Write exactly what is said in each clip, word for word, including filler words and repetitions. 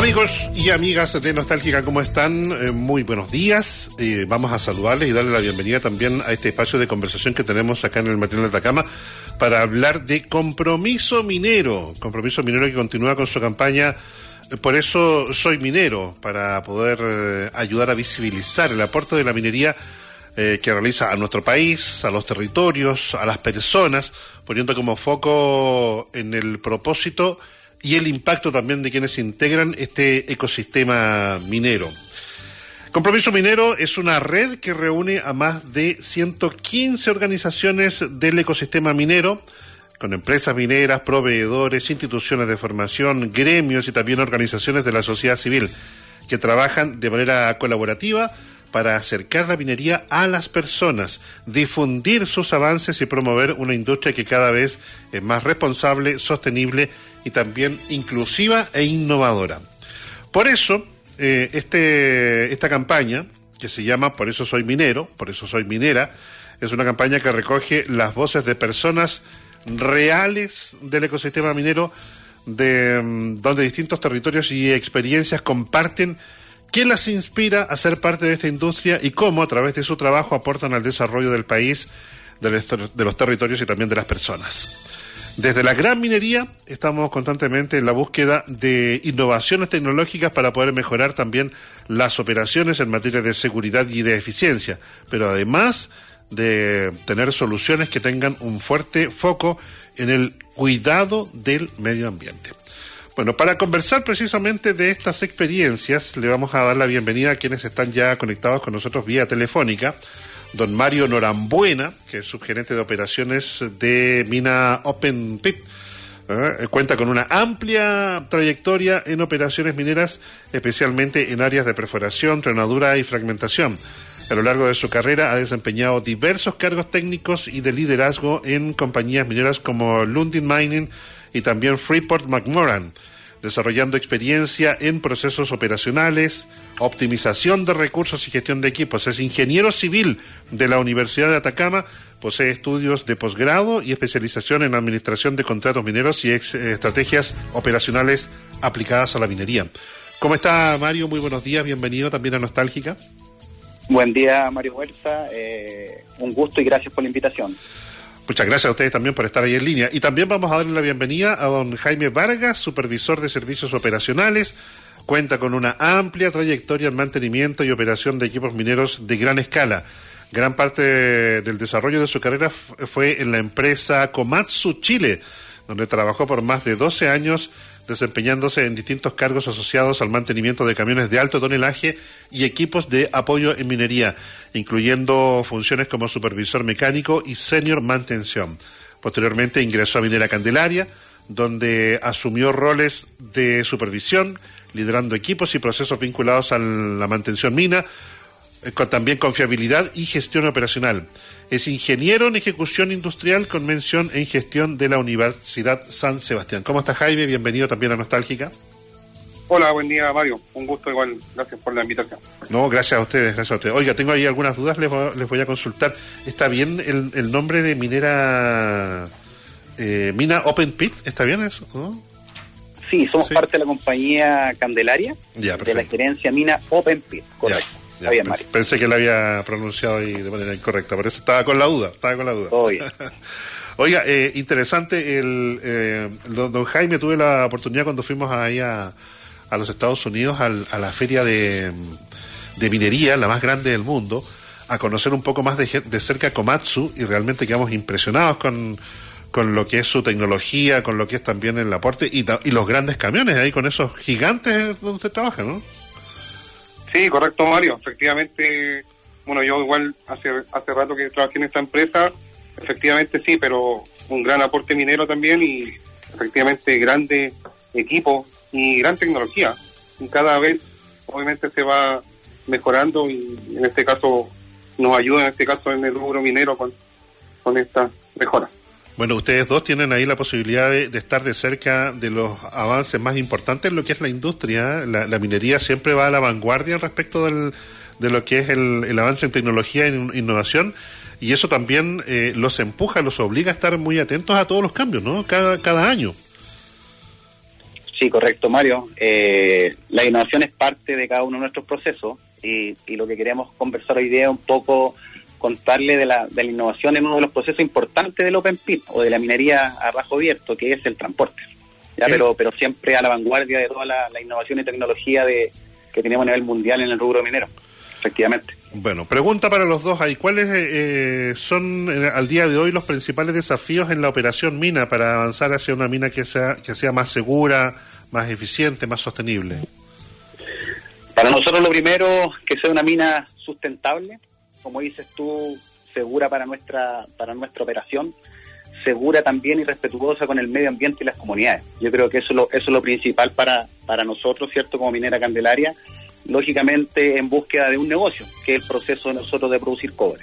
Amigos y amigas de Nostálgica, ¿cómo están? Eh, muy buenos días. Eh, vamos a saludarles y darle la bienvenida también a este espacio de conversación que tenemos acá en el Matinal de Atacama para hablar de Compromiso Minero. Compromiso Minero que continúa con su campaña eh, Por eso soy minero, para poder eh, ayudar a visibilizar el aporte de la minería eh, que realiza a nuestro país, a los territorios, a las personas, poniendo como foco en el propósito y el impacto también de quienes integran este ecosistema minero. Compromiso Minero es una red que reúne a más de ciento quince organizaciones del ecosistema minero, con empresas mineras, proveedores, instituciones de formación, gremios y también organizaciones de la sociedad civil, que trabajan de manera colaborativa para acercar la minería a las personas, difundir sus avances y promover una industria que cada vez es más responsable, sostenible y también inclusiva e innovadora. Por eso, eh, este, esta campaña, que se llama Por eso soy minero, por eso soy minera, es una campaña que recoge las voces de personas reales del ecosistema minero, de donde distintos territorios y experiencias comparten qué las inspira a ser parte de esta industria y cómo a través de su trabajo aportan al desarrollo del país, de los, de los territorios y también de las personas. Desde la gran minería estamos constantemente en la búsqueda de innovaciones tecnológicas para poder mejorar también las operaciones en materia de seguridad y de eficiencia, pero además de tener soluciones que tengan un fuerte foco en el cuidado del medio ambiente. Bueno, para conversar precisamente de estas experiencias, le vamos a dar la bienvenida a quienes están ya conectados con nosotros vía telefónica. Don Mario Norambuena, que es subgerente de operaciones de Mina Open Pit. ¿eh? Cuenta con una amplia trayectoria en operaciones mineras, especialmente en áreas de perforación, tronadura y fragmentación. A lo largo de su carrera ha desempeñado diversos cargos técnicos y de liderazgo en compañías mineras como Lundin Mining y también Freeport-McMoRan, desarrollando experiencia en procesos operacionales, optimización de recursos y gestión de equipos. Es ingeniero civil de la Universidad de Atacama, posee estudios de posgrado y especialización en administración de contratos mineros y ex- estrategias operacionales aplicadas a la minería. ¿Cómo está, Mario? Muy buenos días, bienvenido también a Nostálgica. Buen día, Mario Huerta, eh, un gusto y gracias por la invitación. Muchas gracias a ustedes también por estar ahí en línea. Y también vamos a darle la bienvenida a don Jaime Vargas, supervisor de servicios operacionales. Cuenta con una amplia trayectoria en mantenimiento y operación de equipos mineros de gran escala. Gran parte del desarrollo de su carrera fue en la empresa Komatsu Chile, donde trabajó por más de doce años, desempeñándose en distintos cargos asociados al mantenimiento de camiones de alto tonelaje y equipos de apoyo en minería, incluyendo funciones como supervisor mecánico y senior mantención. Posteriormente ingresó a Minera Candelaria, donde asumió roles de supervisión, liderando equipos y procesos vinculados a la mantención mina, con, también con fiabilidad y gestión operacional. Es ingeniero en ejecución industrial con mención en gestión de la Universidad San Sebastián. ¿Cómo está, Jaime? Bienvenido también a Nostálgica. Hola, buen día, Mario. Un gusto igual. Gracias por la invitación. No, gracias a ustedes, gracias a ustedes. Oiga, tengo ahí algunas dudas, les voy, les voy a consultar. ¿Está bien el, el nombre de minera eh, Mina Open Pit? ¿Está bien eso? ¿No? Sí, somos sí. parte de la compañía Candelaria, ya, de la gerencia Mina Open Pit, correcto. Ya. Ya, Está bien, pensé, Mario. pensé que la había pronunciado ahí de manera incorrecta, por eso estaba con la duda, estaba con la duda. Todo bien. Oiga, eh, interesante, el, eh, don, don Jaime, tuve la oportunidad cuando fuimos ahí a, a los Estados Unidos, al, a la feria de, de minería, la más grande del mundo, a conocer un poco más de, de cerca Komatsu, y realmente quedamos impresionados con, con lo que es su tecnología, con lo que es también el aporte, y, y los grandes camiones ahí, con esos gigantes donde usted trabaja, ¿no? Sí, correcto, Mario. Efectivamente, bueno, yo igual hace hace rato que trabajé en esta empresa, efectivamente sí, pero un gran aporte minero también y efectivamente grande equipo y gran tecnología. Y cada vez, obviamente, se va mejorando y en este caso nos ayuda, en este caso en el rubro minero con, con esta mejora. Bueno, ustedes dos tienen ahí la posibilidad de, de estar de cerca de los avances más importantes en lo que es la industria. La, la minería siempre va a la vanguardia respecto del, de lo que es el, el avance en tecnología e innovación, y eso también eh, los empuja, los obliga a estar muy atentos a todos los cambios, ¿no? Cada, cada año. Sí, correcto, Mario. Eh, la innovación es parte de cada uno de nuestros procesos y, y lo que queremos conversar hoy día es un poco contarle de la, de la innovación en uno de los procesos importantes del Open Pit o de la minería a bajo abierto, que es el transporte. Ya, pero, pero siempre a la vanguardia de toda la, la innovación y tecnología de, que tenemos a nivel mundial en el rubro minero, efectivamente. Bueno, pregunta para los dos ahí. ¿Cuáles eh, son eh, al día de hoy los principales desafíos en la operación mina para avanzar hacia una mina que sea que sea más segura, más eficiente, más sostenible? Para nosotros lo primero, que sea una mina sustentable, como dices tú, segura para nuestra para nuestra operación, segura también y respetuosa con el medio ambiente y las comunidades. Yo creo que eso es lo, eso es lo principal para, para nosotros, ¿cierto? Como Minera Candelaria, lógicamente en búsqueda de un negocio, que es el proceso de nosotros de producir cobre.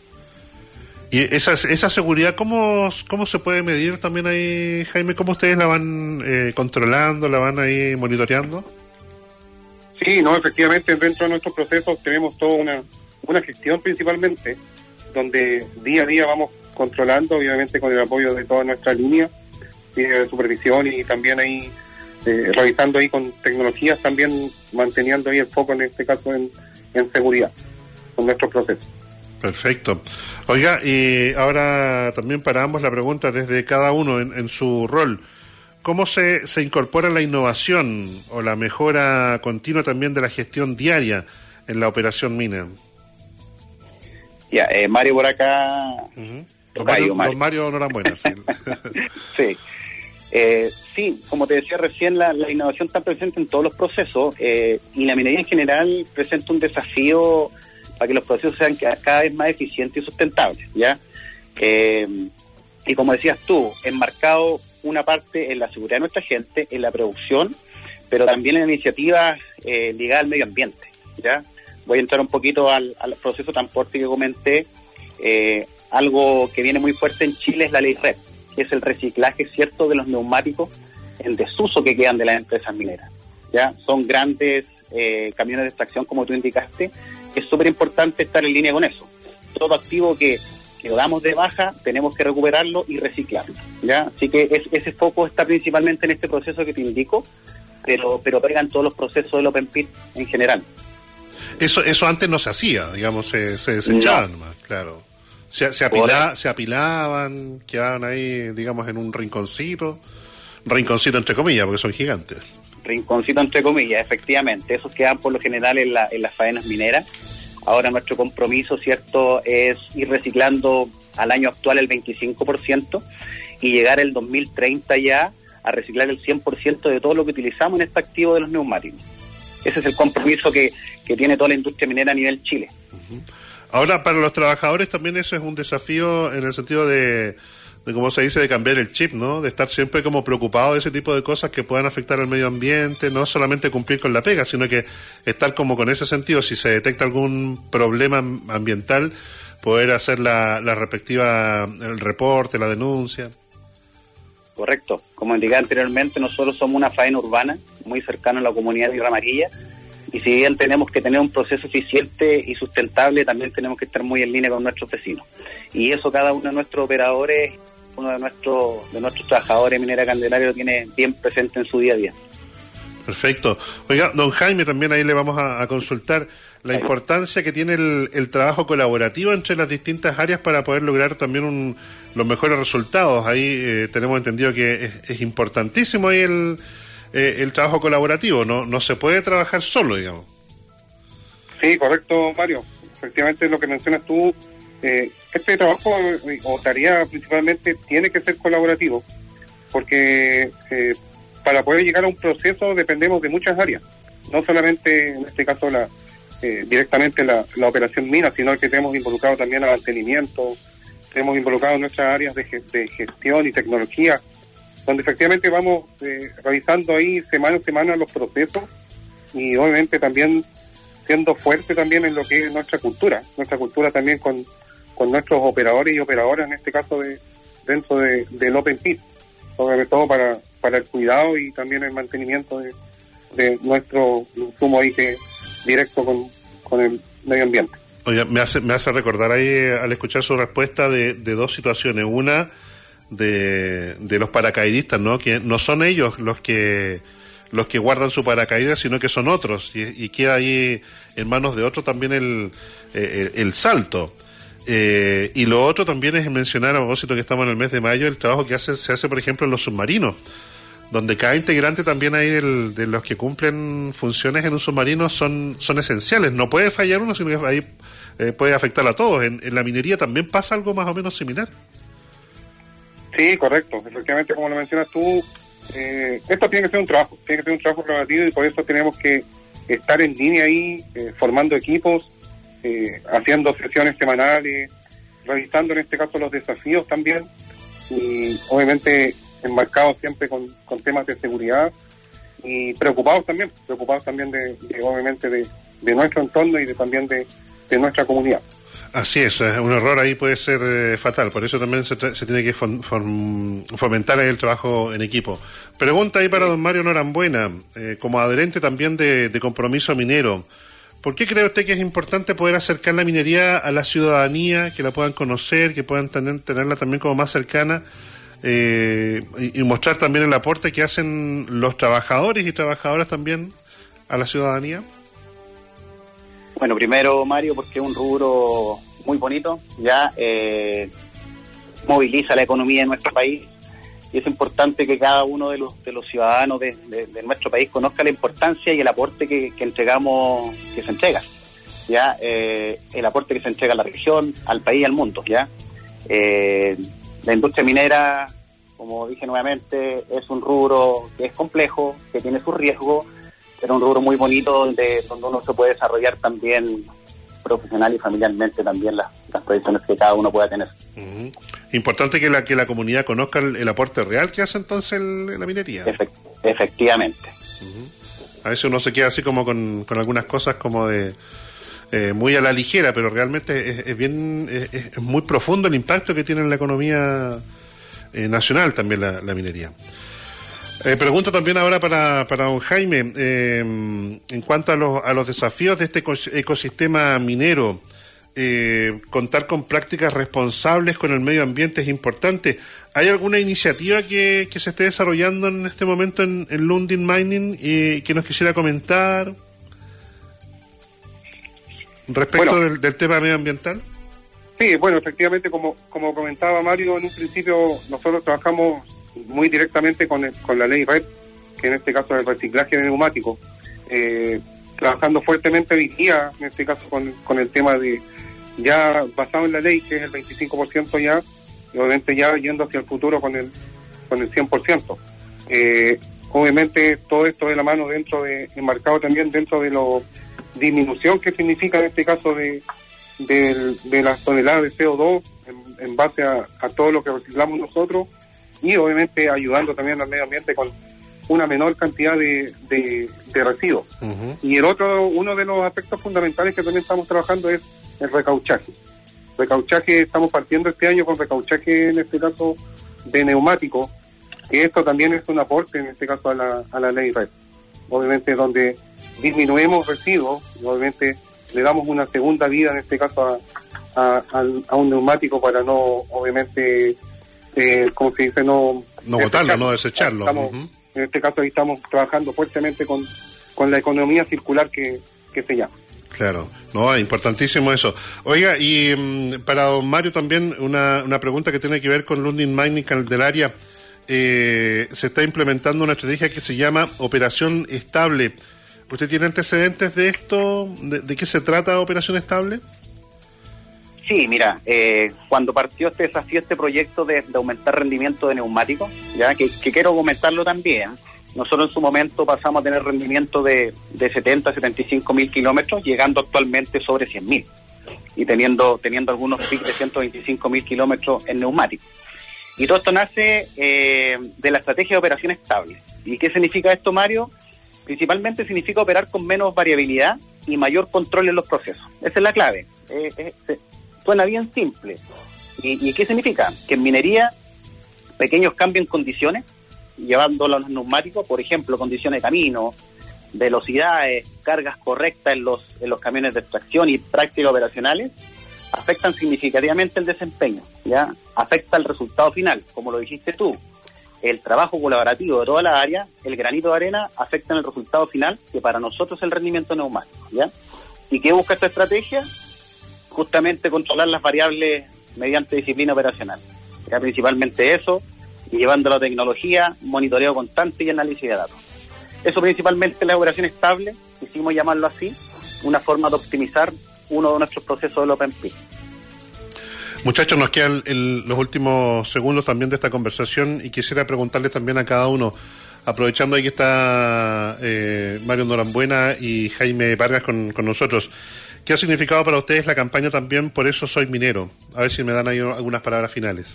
¿Y esa, esa seguridad cómo, cómo se puede medir también ahí, Jaime? ¿Cómo ustedes la van eh, controlando, la van ahí monitoreando? Sí, no, efectivamente dentro de nuestros procesos tenemos toda una, una gestión principalmente, donde día a día vamos controlando, obviamente con el apoyo de toda nuestra línea de supervisión y también ahí Eh, realizando ahí con tecnologías, también manteniendo ahí el foco en este caso en, en seguridad con nuestros procesos. Perfecto. Oiga, y ahora también para ambos la pregunta desde cada uno en, en su rol. ¿Cómo se, se incorpora la innovación o la mejora continua también de la gestión diaria en la operación mina? Ya, eh, Mario por acá. Uh-huh. Don Mario, Mario. Don Mario Norambuena, sí. Sí. Eh, sí, como te decía recién, la, la innovación está presente en todos los procesos eh, y la minería en general presenta un desafío para que los procesos sean cada vez más eficientes y sustentables, ¿ya? Eh, y como decías tú, enmarcado una parte en la seguridad de nuestra gente, en la producción, pero también en iniciativas eh, ligadas al medio ambiente, ¿ya? Voy a entrar un poquito al, al proceso de transporte que comenté. Eh, algo que viene muy fuerte en Chile es la ley R E D, que es el reciclaje, cierto, de los neumáticos en desuso que quedan de las empresas mineras. Ya son grandes eh, camiones de extracción, como tú indicaste. Es súper importante estar en línea con eso. Todo activo que, que damos de baja, tenemos que recuperarlo y reciclarlo. Ya, así que es, ese foco está principalmente en este proceso que te indico, pero pero pegan todos los procesos del Open Pit en general. Eso eso antes no se hacía, digamos, se, se desechaban no. más, claro. Se, se, apila, se apilaban, quedaban ahí, digamos, en un rinconcito, rinconcito entre comillas, porque son gigantes. Rinconcito entre comillas, efectivamente, esos quedan por lo general en, la, en las faenas mineras. Ahora nuestro compromiso, cierto, es ir reciclando al año actual el veinticinco por ciento y llegar el dos mil treinta ya a reciclar el cien por ciento de todo lo que utilizamos en este activo de los neumáticos. Ese es el compromiso que, que tiene toda la industria minera a nivel Chile. Uh-huh. Ahora, para los trabajadores también eso es un desafío en el sentido de, de como se dice, de cambiar el chip, ¿no? De estar siempre como preocupado de ese tipo de cosas que puedan afectar al medio ambiente, no solamente cumplir con la pega, sino que estar como con ese sentido, si se detecta algún problema ambiental, poder hacer la, la respectiva, el reporte, la denuncia. Correcto. Como indicaba anteriormente, nosotros somos una faena urbana, muy cercana a la comunidad de Tierra Amarilla, y si bien tenemos que tener un proceso eficiente y sustentable, también tenemos que estar muy en línea con nuestros vecinos. Y eso cada uno de nuestros operadores, uno de nuestros de nuestros trabajadores Minera Candelaria lo tiene bien presente en su día a día. Perfecto. Oiga, don Jaime, también ahí le vamos a, a consultar la Ahí. importancia que tiene el, el trabajo colaborativo entre las distintas áreas para poder lograr también un, los mejores resultados. Ahí eh, tenemos entendido que es, es importantísimo ahí el... Eh, el trabajo colaborativo, no no se puede trabajar solo, digamos. Sí, correcto, Mario. Efectivamente, lo que mencionas tú, eh, este trabajo eh, o tarea principalmente tiene que ser colaborativo, porque eh, para poder llegar a un proceso dependemos de muchas áreas, no solamente en este caso la eh, directamente la, la operación mina, sino que tenemos involucrado también a mantenimiento, tenemos involucrado en nuestras áreas de, de gestión y tecnología, donde efectivamente vamos eh, revisando ahí semana a semana los procesos y obviamente también siendo fuerte también en lo que es nuestra cultura, nuestra cultura también con, con nuestros operadores y operadoras, en este caso de dentro de, del Open Pit, sobre todo para, para el cuidado y también el mantenimiento de, de nuestro consumo ahí que directo con, con el medio ambiente. Oye, me hace, me hace recordar ahí al escuchar su respuesta de, de dos situaciones. Una, de, de los paracaidistas, ¿no? Que no son ellos los que los que guardan su paracaídas, sino que son otros, y, y queda ahí en manos de otros también el, eh, el, el salto. Eh, y lo otro también es mencionar, a propósito que estamos en el mes de mayo, el trabajo que hace, se hace, por ejemplo, en los submarinos, donde cada integrante también ahí del, de los que cumplen funciones en un submarino son, son esenciales. No puede fallar uno, sino que ahí eh, puede afectar a todos. En, en la minería también pasa algo más o menos similar. Sí, correcto. Efectivamente, como lo mencionas tú, eh, esto tiene que ser un trabajo, tiene que ser un trabajo relativo, y por eso tenemos que estar en línea ahí, eh, formando equipos, eh, haciendo sesiones semanales, revisando en este caso los desafíos también, y obviamente enmarcados siempre con, con temas de seguridad, y preocupados también, preocupados también de, de obviamente de, de nuestro entorno y de también de, de nuestra comunidad. Así es, un error ahí puede ser eh, fatal, por eso también se, se tiene que fom, fom, fomentar el trabajo en equipo. Pregunta ahí para don Mario Norambuena, eh, como adherente también de, de Compromiso Minero, ¿por qué cree usted que es importante poder acercar la minería a la ciudadanía, que la puedan conocer, que puedan tener, tenerla también como más cercana, eh, y, y mostrar también el aporte que hacen los trabajadores y trabajadoras también a la ciudadanía? Bueno, primero, Mario, porque es un rubro muy bonito, ya eh, moviliza la economía de nuestro país, y es importante que cada uno de los de los ciudadanos de, de, de nuestro país conozca la importancia y el aporte que, que entregamos, que se entrega, ya eh, el aporte que se entrega a la región, al país y al mundo, ya. Eh, la industria minera, como dije nuevamente, es un rubro que es complejo, que tiene sus riesgos, pero un rubro muy bonito donde, donde uno se puede desarrollar también profesional y familiarmente también las, las proyecciones que cada uno pueda tener. Uh-huh. Importante que la que la comunidad conozca el, el aporte real que hace entonces el, la minería. Efect, efectivamente. Uh-huh. A veces uno se queda así como con, con algunas cosas como de eh, muy a la ligera, pero realmente es, es bien es, es muy profundo el impacto que tiene en la economía eh, nacional también la, la minería. Eh, pregunta también ahora para, para don Jaime, eh, en cuanto a los, a los desafíos de este ecosistema minero, eh, contar con prácticas responsables con el medio ambiente es importante. ¿Hay alguna iniciativa que, que se esté desarrollando en este momento en, en Lundin Mining y que nos quisiera comentar respecto bueno, del, del tema medioambiental? Sí, bueno, efectivamente, como, como comentaba Mario, en un principio nosotros trabajamos muy directamente con, el, con la ley R E P, que en este caso es el reciclaje de neumáticos, eh, trabajando fuertemente hoy día, en este caso con, con el tema de, ya basado en la ley, que es el veinticinco por ciento ya, y obviamente ya yendo hacia el futuro con el con el cien por ciento. Eh, obviamente todo esto de la mano dentro de, enmarcado también dentro de la disminución que significa en este caso de, de, de las toneladas de C O dos en, en base a, a todo lo que reciclamos nosotros, y obviamente ayudando también al medio ambiente con una menor cantidad de, de, de residuos. Uh-huh. Y el otro, uno de los aspectos fundamentales que también estamos trabajando es el recauchaje. Recauchaje, estamos partiendo este año con recauchaje, en este caso, de neumáticos, que esto también es un aporte, en este caso, a la, a la ley R E P. Obviamente, donde disminuimos residuos, y obviamente le damos una segunda vida, en este caso, a, a, a, a un neumático para no, obviamente, Eh, como se dice, no no botarlo, no desecharlo. Estamos, uh-huh. En este caso ahí estamos trabajando fuertemente con, con la economía circular que, que se llama. Claro, no, es importantísimo eso. Oiga, y um, para don Mario también una, una pregunta que tiene que ver con Lundin Mining Candelaria. Eh, se está implementando una estrategia que se llama Operación Estable. ¿Usted tiene antecedentes de esto? ¿De, de qué se trata Operación Estable? Sí, mira, eh, cuando partió este desafío, este proyecto de, de aumentar rendimiento de neumáticos, ya que, que quiero comentarlo también, nosotros en su momento pasamos a tener rendimiento de, de setenta, setenta y cinco mil kilómetros, llegando actualmente sobre cien mil, y teniendo teniendo algunos pics de ciento veinticinco mil kilómetros en neumáticos. Y todo esto nace eh, de la estrategia de operación estable. ¿Y qué significa esto, Mario? Principalmente significa operar con menos variabilidad y mayor control en los procesos. Esa es la clave. Eh, eh, Suena bien simple. ¿Y, ¿Y qué significa? Que en minería, pequeños cambios en condiciones, llevándolo a los neumáticos, por ejemplo, condiciones de camino, velocidades, cargas correctas en los, en los camiones de extracción y prácticas operacionales, afectan significativamente el desempeño, ¿ya? Afecta el resultado final, como lo dijiste tú. el trabajo colaborativo de todas las áreas, el granito de arena afecta en el resultado final, que para nosotros es el rendimiento neumático, ¿ya? ¿Y qué busca esta estrategia? Justamente controlar las variables mediante disciplina operacional, ¿ya? Principalmente eso, y llevando la tecnología, monitoreo constante y análisis de datos. Eso principalmente la operación estable, quisimos llamarlo así, una forma de optimizar uno de nuestros procesos del Open Pit. Muchachos, nos quedan el, los últimos segundos también de esta conversación y quisiera preguntarles también a cada uno, aprovechando ahí que está eh, Mario Norambuena y Jaime Vargas con, con nosotros, ¿qué ha significado para ustedes la campaña también Por eso soy minero? A ver si me dan ahí algunas palabras finales.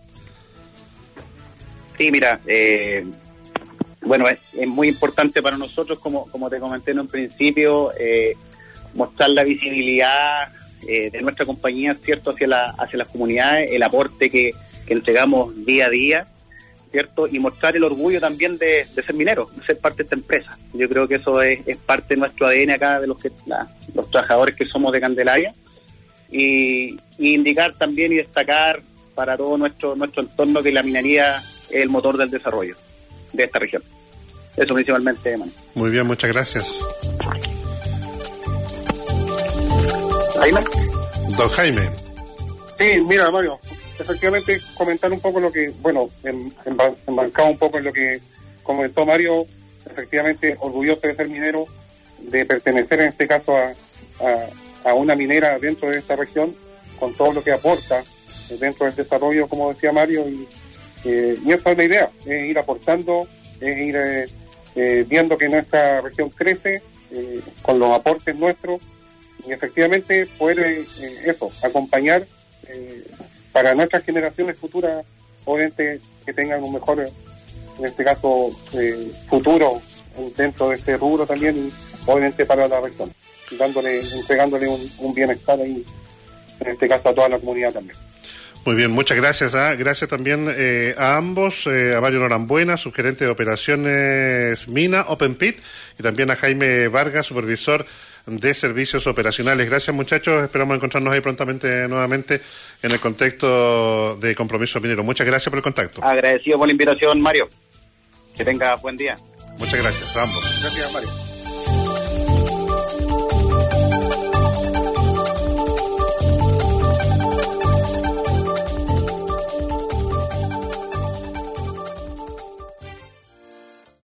Sí, mira, eh, bueno, es, es muy importante para nosotros, como, como te comenté en un principio, eh, mostrar la visibilidad Eh, de nuestra compañía, cierto, hacia la hacia las comunidades, el aporte que, que entregamos día a día, cierto, y mostrar el orgullo también de, de ser minero, de ser parte de esta empresa. Yo creo que eso es, es parte de nuestro A D N acá, de los que la, los trabajadores que somos de Candelaria, y, y indicar también y destacar para todo nuestro nuestro entorno que la minería es el motor del desarrollo de esta región. Eso principalmente, Manu. Muy bien, muchas gracias. Jaime. Don Jaime. Sí, mira, Mario, efectivamente comentar un poco lo que, bueno, en, en, embarcado un poco en lo que comentó Mario, efectivamente orgulloso de ser minero, de pertenecer en este caso a, a, a una minera dentro de esta región, con todo lo que aporta dentro del desarrollo, como decía Mario, y, eh, y esa es la idea, es ir aportando, es ir eh, eh, viendo que nuestra región crece eh, con los aportes nuestros, y efectivamente poder eh, eso, acompañar eh, para nuestras generaciones futuras, obviamente que tengan un mejor, en este caso, eh, futuro dentro de este rubro también, y obviamente para la región, dándole, entregándole un, un bienestar ahí, en este caso a toda la comunidad también. Muy bien, muchas gracias. ¿eh? Gracias también eh, a ambos, eh, a Mario Norambuena, subgerente de operaciones Mina, Open Pit, y también a Jaime Vargas, supervisor de servicios operacionales. Gracias, muchachos, esperamos encontrarnos ahí prontamente nuevamente en el contexto de Compromiso Minero. Muchas gracias por el contacto. Agradecido por la invitación, Mario. Que tenga buen día. Muchas gracias a ambos. Gracias, Mario.